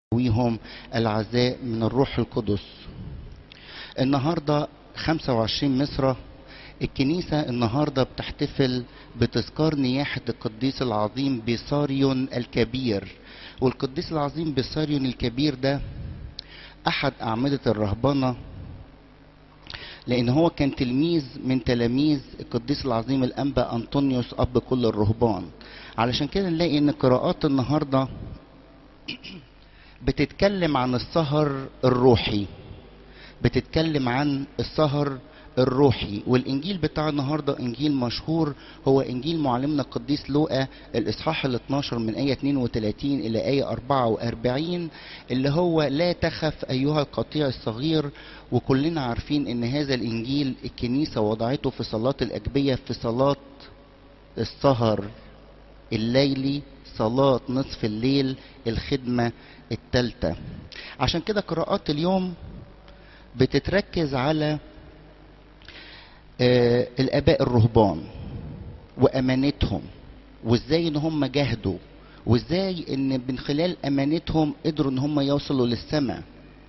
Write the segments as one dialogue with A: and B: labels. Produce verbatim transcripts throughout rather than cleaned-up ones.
A: ويهم العزاء من الروح القدس. النهارده خمسة وعشرين مصر، الكنيسة النهارده بتحتفل بتذكار نياحة القديس العظيم بيساريون الكبير. والقديس العظيم بيساريون الكبير ده أحد أعمدة الرهبنة، لأن هو كان تلميذ من تلاميذ القديس العظيم الأنبا أنطونيوس أب كل الرهبان. علشان كده نلاقي إن قراءات النهارده بتتكلم عن السهر الروحي، بتتكلم عن السهر الروحي. والانجيل بتاع النهارده انجيل مشهور، هو انجيل معلمنا القديس لوقا الاصحاح ال اتناشر من ايه اتنين وتلاتين الى ايه اربعة واربعين، اللي هو لا تخف ايها القطيع الصغير. وكلنا عارفين ان هذا الانجيل الكنيسه وضعته في صلاه الاجبيه، في صلاه السهر الليلي، صلاه نصف الليل، الخدمه الثالثه. عشان كده قراءات اليوم بتتركز على آه الاباء الرهبان وامانتهم، وازاي ان هم جاهدوا، وازاي ان من خلال امانتهم قدروا ان هم يوصلوا للسماء.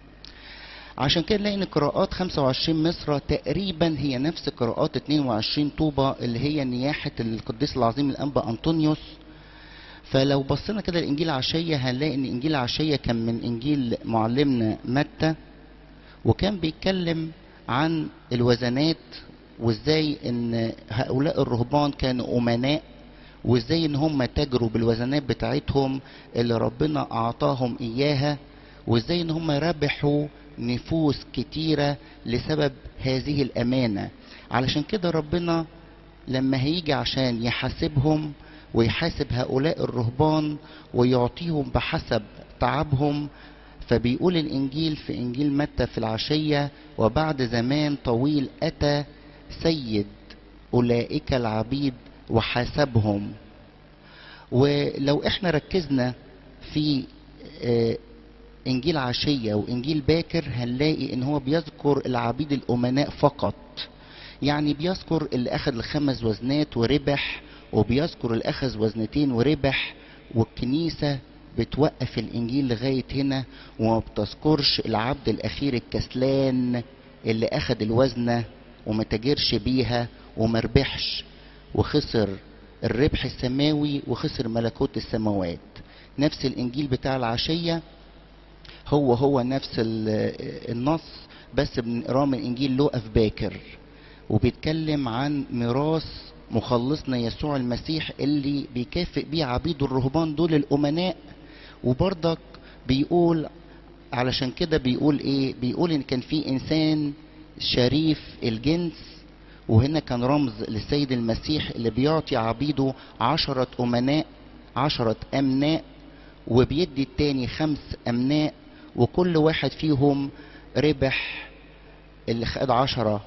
A: عشان كده نلاقي ان قراءات خمسة وعشرين مصر تقريبا هي نفس قراءات اتنين وعشرين طوبة اللي هي نياحة القديس العظيم الانبا انطونيوس. فلو بصينا كده الانجيل عشية هنلاقي ان انجيل عشية كان من انجيل معلمنا متى، وكان بيتكلم عن الوزنات، وازاي ان هؤلاء الرهبان كانوا امناء، وازاي ان هم تجروا بالوزنات بتاعتهم اللي ربنا اعطاهم اياها، وازاي ان هم ربحوا نفوس كتيرة لسبب هذه الامانة. علشان كده ربنا لما هيجي عشان يحاسبهم ويحاسب هؤلاء الرهبان ويعطيهم بحسب تعبهم، فبيقول الانجيل في انجيل متى في العشية: وبعد زمان طويل اتى سيد اولئك العبيد وحاسبهم. ولو احنا ركزنا في انجيل عشية وانجيل باكر هنلاقي ان هو بيذكر العبيد الامناء فقط، يعني بيذكر اللي اخذ الخمس وزنات وربح، وبيذكر اللي اخذ وزنتين وربح. والكنيسة بتوقف الانجيل لغاية هنا، وما بتذكرش العبد الاخير الكسلان اللي اخذ الوزنة وما تاجرش بيها وما ربحش، وخسر الربح السماوي وخسر ملكوت السماوات. نفس الانجيل بتاع العشية هو هو نفس النص، بس بنقراه من انجيل لوقا في باكر، وبيتكلم عن ميراث مخلصنا يسوع المسيح اللي بيكافئ بيه عبيد الرهبان دول الامناء. وبرضك بيقول علشان كده بيقول ايه، بيقول ان كان في انسان شريف الجنس، وهنا كان رمز للسيد المسيح اللي بيعطي عبيده عشرة امناء، عشرة امناء، وبيدي التاني خمس امناء، وكل واحد فيهم ربح. اللي خد عشرة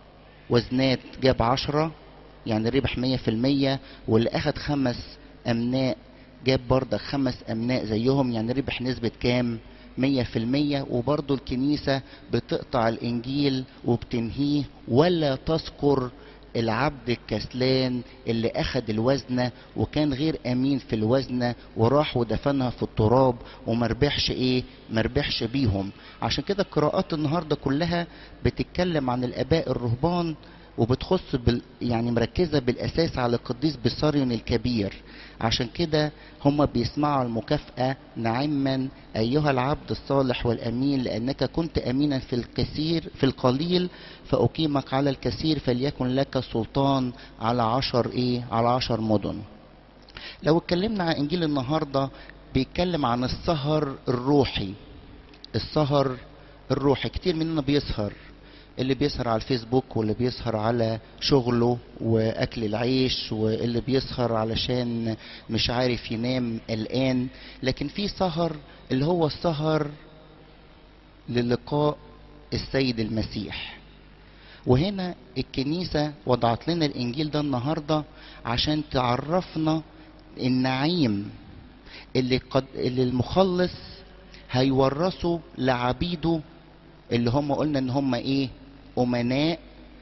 A: وزنات جاب عشرة، يعني ربح مية في المية، واللي اخد خمس امناء جاب برضه خمس امناء زيهم، يعني ربح نسبة كام؟ مية في المية. وبرضه الكنيسة بتقطع الانجيل وبتنهيه: ولا تذكر العبد الكسلان اللي اخد الوزنة وكان غير امين في الوزنة وراح ودفنها في التراب ومربحش ايه؟ مربحش بيهم. عشان كده القراءات النهاردة كلها بتتكلم عن الاباء الرهبان، وبتخص بال يعني مركزة بالاساس على القديس بيساريون الكبير. عشان كده هم بيسمعوا المكافأة: نعما ايها العبد الصالح والامين، لانك كنت امينا في الكثير في القليل فاقيمك على الكثير، فليكن لك سلطان على عشر ايه؟ على عشر مدن. لو اتكلمنا عن انجيل النهارده بيتكلم عن السهر الروحي. السهر الروحي كتير مننا بيسهر، اللي بيسهر على الفيسبوك، واللي بيسهر على شغله واكل العيش، واللي بيسهر علشان مش عارف ينام الان. لكن في سهر اللي هو السهر للقاء السيد المسيح. وهنا الكنيسة وضعت لنا الانجيل ده النهاردة عشان تعرفنا النعيم اللي, قد اللي المخلص هيورثه لعبيده، اللي هم قلنا ان هم ايه؟ امناء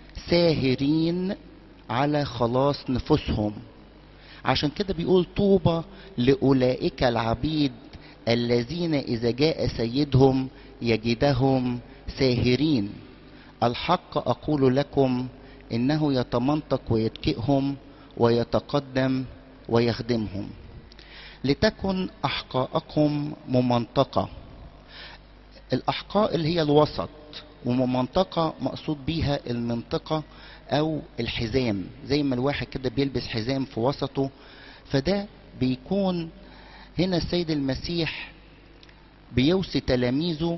A: ساهرين على خلاص نفوسهم. عشان كده بيقول: طوبى لاولئك العبيد الذين إذا جاء سيدهم يجدهم ساهرين. الحق أقول لكم إنه يتمنطق ويتكئهم ويتقدم ويخدمهم. لتكن أحقاءكم ممنطقة. الأحقاء اللي هي الوسط، وممنطقة مقصود بيها المنطقة أو الحزام، زي ما الواحد كده بيلبس حزام في وسطه. فده بيكون هنا السيد المسيح بيوصي تلاميذه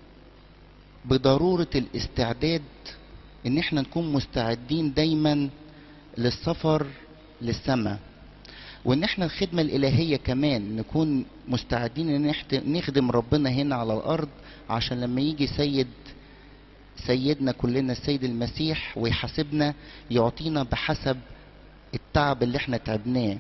A: بضرورة الاستعداد، ان احنا نكون مستعدين دايما للسفر للسماء، وان احنا الخدمة الالهية كمان نكون مستعدين ان نخدم ربنا هنا على الارض، عشان لما يجي سيد سيدنا كلنا السيد المسيح ويحاسبنا يعطينا بحسب التعب اللي احنا تعبناه.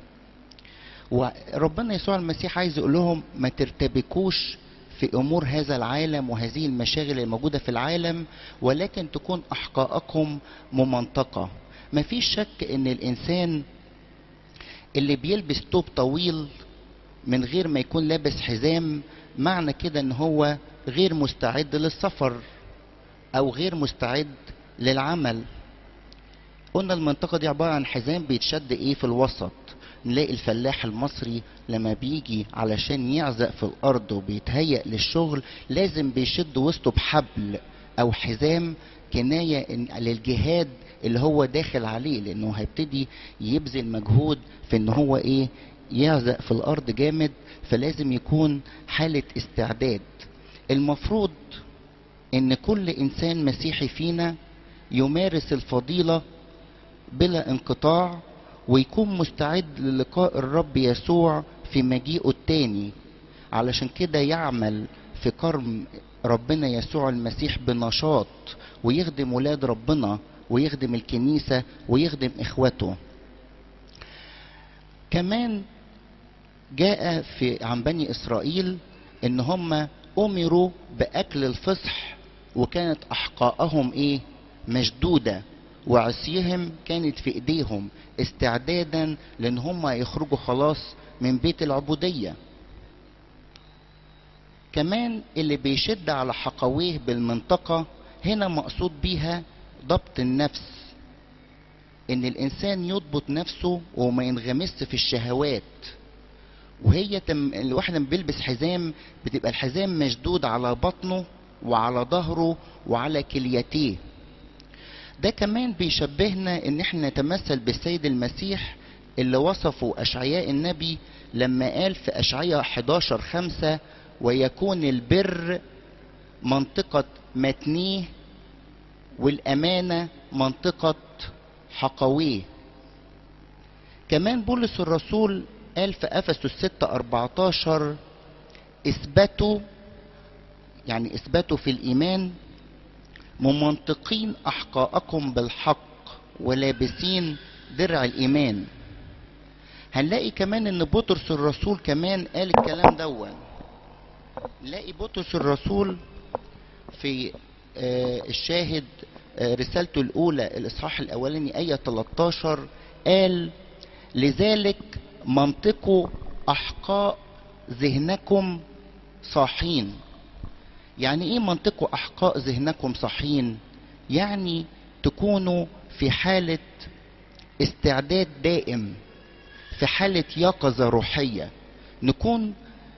A: وربنا يسوع المسيح عايز يقول لهم ما ترتبكوش في امور هذا العالم وهذه المشاغل الموجودة في العالم، ولكن تكون احقاءكم ممنطقة. ما فيش شك ان الانسان اللي بيلبس توب طويل من غير ما يكون لابس حزام، معنى كده ان هو غير مستعد للسفر او غير مستعد للعمل. قلنا المنطقة دي عبارة عن حزام بيتشد ايه في الوسط. نلاقي الفلاح المصري لما بيجي علشان يعزق في الارض وبيتهيأ للشغل لازم بيشد وسطه بحبل او حزام، كناية للجهاد اللي هو داخل عليه، لانه هيبتدي يبذل مجهود في ان هو ايه يعزق في الارض جامد، فلازم يكون حالة استعداد. المفروض ان كل انسان مسيحي فينا يمارس الفضيلة بلا انقطاع، ويكون مستعد للقاء الرب يسوع في مجيئه التاني، علشان كده يعمل في كرم ربنا يسوع المسيح بنشاط، ويخدم ولاد ربنا ويخدم الكنيسة ويخدم اخوته. كمان جاء في عن بني اسرائيل ان هم امروا باكل الفصح، وكانت احقاءهم ايه مشدودة، وعصيهم كانت في ايديهم استعدادا لان هم يخرجوا خلاص من بيت العبودية. كمان اللي بيشد على حقويه بالمنطقة هنا مقصود بيها ضبط النفس، ان الانسان يضبط نفسه وما ينغمس في الشهوات. وهي تم الواحد لما بيلبس حزام بتبقى الحزام مشدود على بطنه وعلى ظهره وعلى كليتيه. ده كمان بيشبهنا ان احنا نتمثل بالسيد المسيح اللي وصفه اشعياء النبي لما قال في اشعياء احداشر خمسة ويكون البر منطقة متنيه والامانة منطقة حقويه. كمان بولس الرسول قال في افسس ستة اربعتاشر اثبتوا، يعني اثبتوا في الايمان ممنطقين احقاءكم بالحق ولابسين درع الايمان. هنلاقي كمان ان بطرس الرسول كمان قال الكلام دون. نلاقي بطرس الرسول في آه الشاهد آه رسالته الاولى الاصحاح الاولاني ايه تلتاشر قال لذلك منطقوا احقاء ذهنكم صاحين. يعني ايه منطقوا احقاء ذهنكم صاحين؟ يعني تكونوا في حالة استعداد دائم، في حالة يقظة روحية، نكون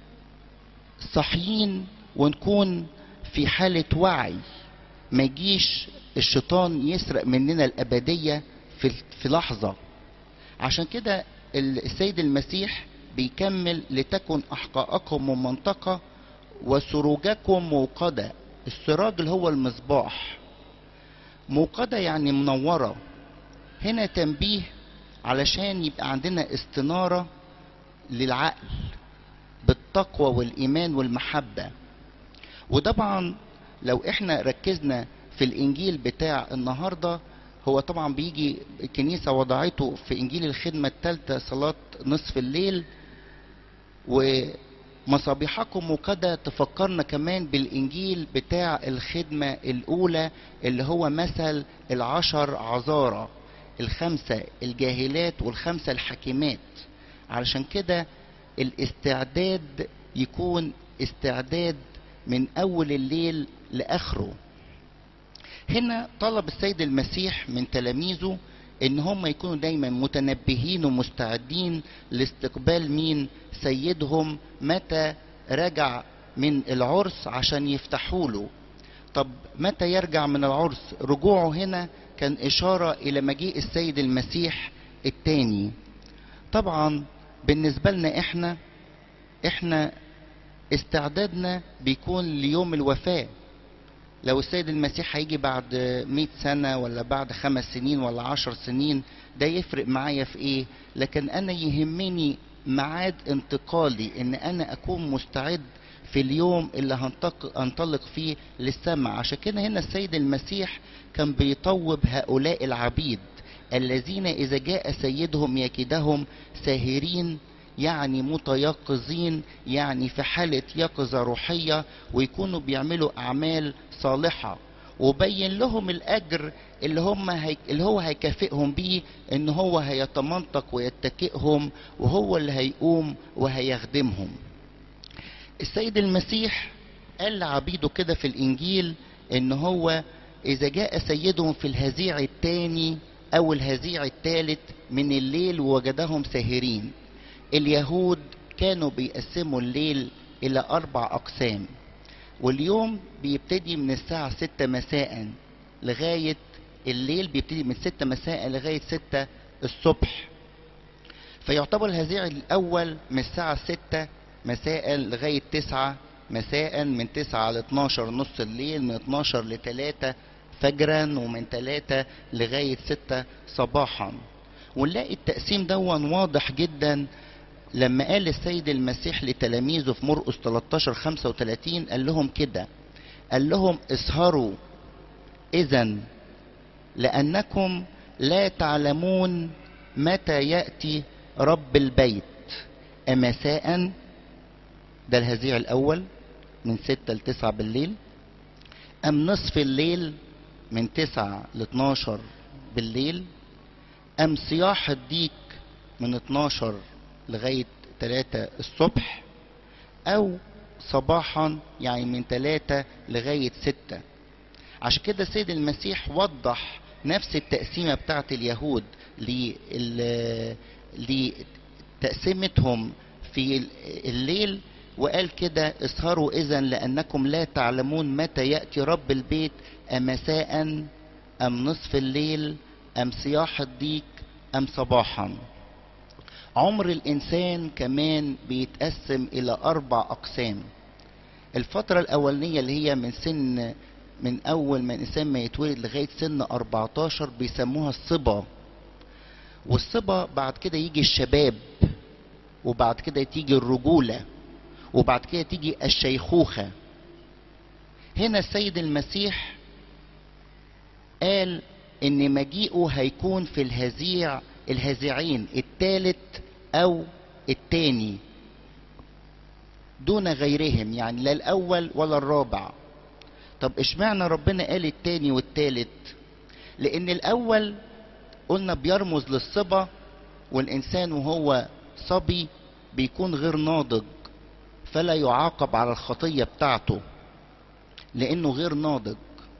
A: صاحيين ونكون في حالة وعي، ما يجيش الشيطان يسرق مننا الابدية في في لحظة. عشان كده السيد المسيح بيكمل لتكن احقاءكم ممنطقة وسروجكم موقدة. السراج اللي هو المصباح، موقدة يعني منورة. هنا تنبيه علشان يبقى عندنا استنارة للعقل بالتقوى والإيمان والمحبة. وطبعا لو احنا ركزنا في الإنجيل بتاع النهاردة، هو طبعا بيجي الكنيسة وضعته في إنجيل الخدمة الثالثة صلاة نصف الليل، ومصابيحكم موقدة تفكرنا كمان بالإنجيل بتاع الخدمة الأولى اللي هو مثل العشر عذارى، الخمسة الجاهلات والخمسة الحكيمات. علشان كده الاستعداد يكون استعداد من اول الليل لاخره. هنا طلب السيد المسيح من تلاميذه ان هم يكونوا دايما متنبهين ومستعدين لاستقبال مين؟ سيدهم متى رجع من العرس عشان يفتحوا له. طب متى يرجع من العرس؟ رجوعه هنا كان اشارة الى مجيء السيد المسيح التاني. طبعا بالنسبة لنا احنا احنا استعدادنا بيكون ليوم الوفاة. لو السيد المسيح هيجي بعد مئة سنة ولا بعد خمس سنين ولا عشر سنين، ده يفرق معايا في ايه؟ لكن انا يهمني ميعاد انتقالي، ان انا اكون مستعد في اليوم اللي هنطلق فيه للسماء. عشان كده هنا السيد المسيح كان بيطوب هؤلاء العبيد الذين اذا جاء سيدهم يكيدهم ساهرين، يعني متيقظين، يعني في حالة يقظة روحية، ويكونوا بيعملوا أعمال صالحة، وبين لهم الأجر اللي هم هي... اللي هو هيكافئهم بيه، إن هو هيتمنطق ويتكئهم، وهو اللي هيقوم وهيخدمهم. السيد المسيح قال لعبيده كده في الإنجيل إن هو إذا جاء سيدهم في الهزيع الثاني أو الهزيع الثالث من الليل ووجدهم ساهرين. اليهود كانوا بيقسموا الليل الى اربع اقسام، واليوم بيبتدي من الساعة ستة مساء لغاية الليل بيبتدي من ستة مساء لغاية ستة الصبح. فيعتبر الهزيع الاول من الساعة ستة مساء لغاية تسعة مساء، من تسعة ل اتناشر نص الليل، من اتناشر ل تلاتة فجرا، ومن تلاتة لغاية ستة صباحا. ونلاقي التقسيم دون واضح جدا لما قال السيد المسيح لتلاميذه في مرقس تلتاشر خمسة وتلاتين، قال لهم كده، قال لهم اسهروا اذا لانكم لا تعلمون متى يأتي رب البيت، امساء، ده الهزيع الاول من ستة لتسعة بالليل، ام نصف الليل من تسعة ل اتناشر بالليل، ام صياح الديك من اتناشر لغاية تلاتة الصبح، او صباحا يعني من تلاتة لغاية ستة. عشان كده السيد المسيح وضح نفس التقسيمة بتاعت اليهود لتقسيمتهم في الليل، وقال كده اسهروا اذا لانكم لا تعلمون متى يأتي رب البيت، امساء ام نصف الليل ام صياح الديك ام صباحا. عمر الانسان كمان بيتقسم الى اربع اقسام. الفترة الاولانية اللي هي من سن من اول ما الانسان ما يتولد لغاية سن اربعتاشر بيسموها الصبا، والصبا بعد كده يجي الشباب، وبعد كده تيجي الرجولة، وبعد كده تيجي الشيخوخة. هنا السيد المسيح قال ان مجيئه هيكون في الهزيع الهزيعين الثالث او الثاني دون غيرهم، يعني لا الاول ولا الرابع. طب اشمعنى ربنا قال الثاني والثالث؟ لان الاول قلنا بيرمز للصبا، والانسان وهو صبي بيكون غير ناضج، فلا يعاقب على الخطية بتاعته لانه غير ناضج.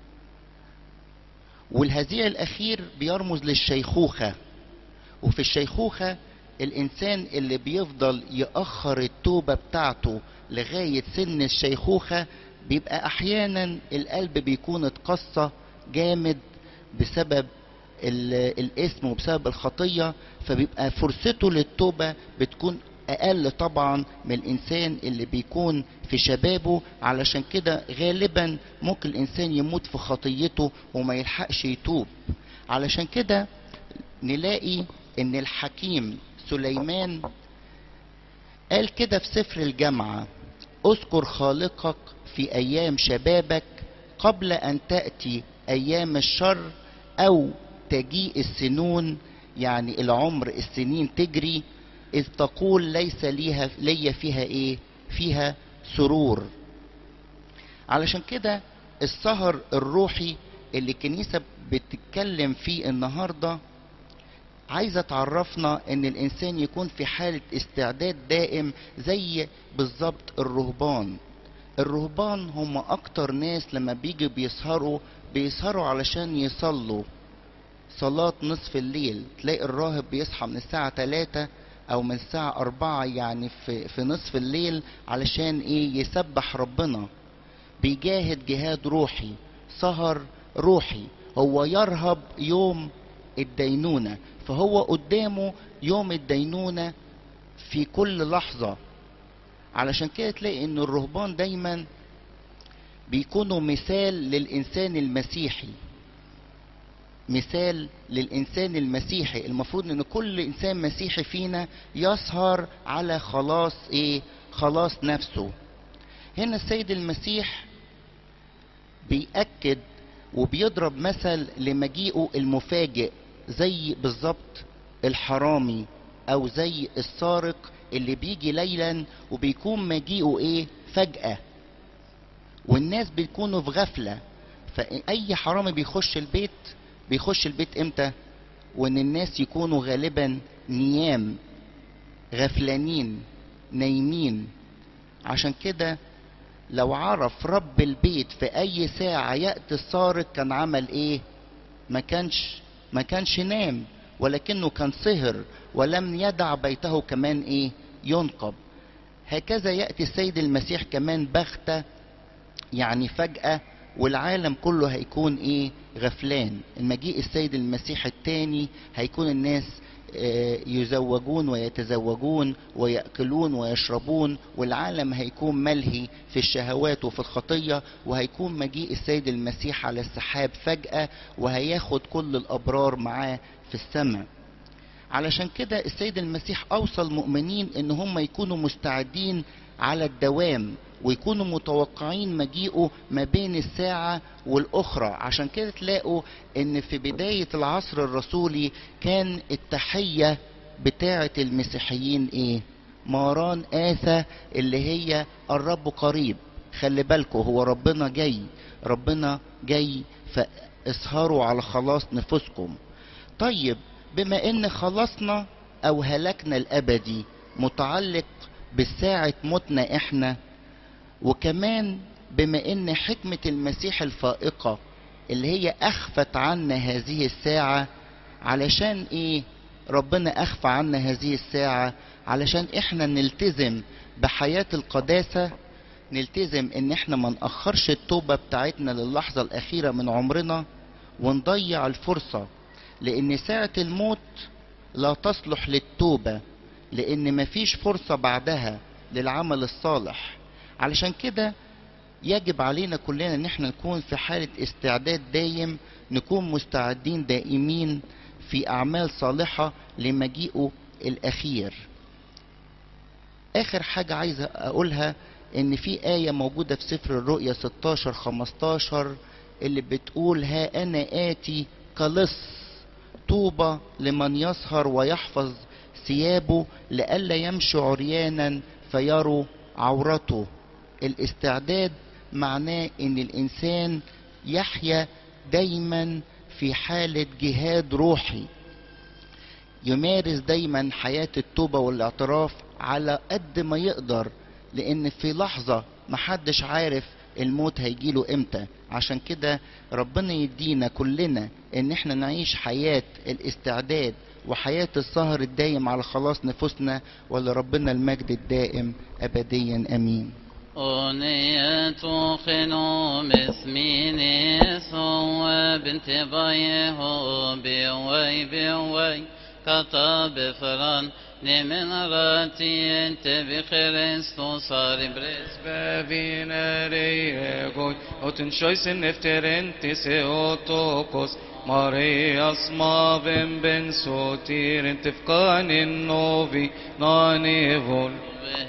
A: والهزيع الاخير بيرمز للشيخوخة، وفي الشيخوخة الانسان اللي بيفضل يأخر التوبة بتاعته لغاية سن الشيخوخة بيبقى احيانا القلب بيكون اتقصى جامد بسبب الاسم وبسبب الخطية، فبيبقى فرصته للتوبة بتكون اقل طبعا من الانسان اللي بيكون في شبابه. علشان كده غالبا ممكن الانسان يموت في خطيته وما يلحقش يتوب. علشان كده نلاقي ان الحكيم سليمان قال كده في سفر الجامعة، اذكر خالقك في ايام شبابك قبل ان تأتي ايام الشر او تجيء السنون، يعني العمر السنين تجري، اذ تقول ليس ليها لي فيها ايه فيها سرور. علشان كده السهر الروحي اللي الكنيسة بتتكلم فيه النهاردة عايزة تعرفنا ان الانسان يكون في حالة استعداد دائم زي بالظبط الرهبان. الرهبان هم اكتر ناس لما بيجي بيسهروا بيسهروا علشان يصلوا صلاة نصف الليل. تلاقي الراهب بيصحى من الساعة تلاتة او من الساعة اربعة يعني في, في نصف الليل علشان ايه؟ يسبح ربنا، بيجاهد جهاد روحي، سهر روحي. هو يرهب يوم الدينونة، فهو قدامه يوم الدينونة في كل لحظة. علشان كده تلاقي ان الرهبان دايما بيكونوا مثال للإنسان المسيحي، مثال للإنسان المسيحي. المفروض ان كل إنسان مسيحي فينا يسهر على خلاص ايه؟ خلاص نفسه. هنا السيد المسيح بيأكد وبيضرب مثل لمجيئه المفاجئ، زي بالظبط الحرامي او زي السارق اللي بيجي ليلا وبيكون مجيئه ايه؟ فجأة، والناس بيكونوا في غفلة. فأي حرامي بيخش البيت بيخش البيت امتى؟ وان الناس يكونوا غالبا نيام، غفلانين، نايمين. عشان كده لو عرف رب البيت في اي ساعة يأتي السارق كان عمل ايه؟ ما كانش ما كانش نام، ولكنه كان سهر ولم يدع بيته كمان ايه؟ ينقب. هكذا يأتي السيد المسيح كمان بغتة، يعني فجأة، والعالم كله هيكون ايه؟ غفلان. المجيء السيد المسيح التاني هيكون الناس يزوجون ويتزوجون ويأكلون ويشربون، والعالم هيكون ملهي في الشهوات وفي الخطية، وهيكون مجيء السيد المسيح على السحاب فجأة، وهياخد كل الأبرار معاه في السماء. علشان كده السيد المسيح أوصى المؤمنين إن هم يكونوا مستعدين على الدوام، ويكونوا متوقعين مجيئه ما بين الساعة والأخرى. عشان كده تلاقوا إن في بداية العصر الرسولي كان التحية بتاعة المسيحيين إيه؟ ماران آثى، اللي هي الرب قريب. خلي بالكوا، هو ربنا جاي، ربنا جاي، فاسهروا على خلاص نفوسكم. طيب، بما ان خلصنا او هلكنا الابدي متعلق بالساعة موتنا احنا، وكمان بما ان حكمة المسيح الفائقة اللي هي اخفت عنا هذه الساعة، علشان ايه ربنا اخفى عنا هذه الساعة؟ علشان احنا نلتزم بحياة القداسة، نلتزم ان احنا ما نأخرش التوبة بتاعتنا للحظة الاخيرة من عمرنا ونضيع الفرصة. لان ساعة الموت لا تصلح للتوبة، لان مفيش فرصة بعدها للعمل الصالح. علشان كده يجب علينا كلنا ان احنا نكون في حالة استعداد دايم، نكون مستعدين دائمين في اعمال صالحة لمجيئه الاخير. اخر حاجة عايز اقولها ان في آية موجودة في سفر الرؤيا ستاشر خمستاشر اللي بتقول: ها انا آتي كلص، طوبى لمن يسهر ويحفظ ثيابه لئلا يمشي عريانا فيروا عورته. الاستعداد معناه ان الانسان يحيا دايما في حالة جهاد روحي، يمارس دايما حياة التوبة والاعتراف على قد ما يقدر، لان في لحظة محدش عارف الموت هيجيله امتى. عشان كده ربنا يدينا كلنا ان احنا نعيش حياة الاستعداد وحياة السهر الدائم على خلاص نفوسنا، ولربنا المجد الدائم ابديا امين.
B: أغنية خنوم اسميني سوى بنت بايه بيوي بيوي كطاب فران من راتي انت بخريستو صار بريس
C: بابينا ريغوي وتنشويس نفترنتي سيوتوكوس ماريا اسما بن بن سوتير انت فقان النوفي ناني فول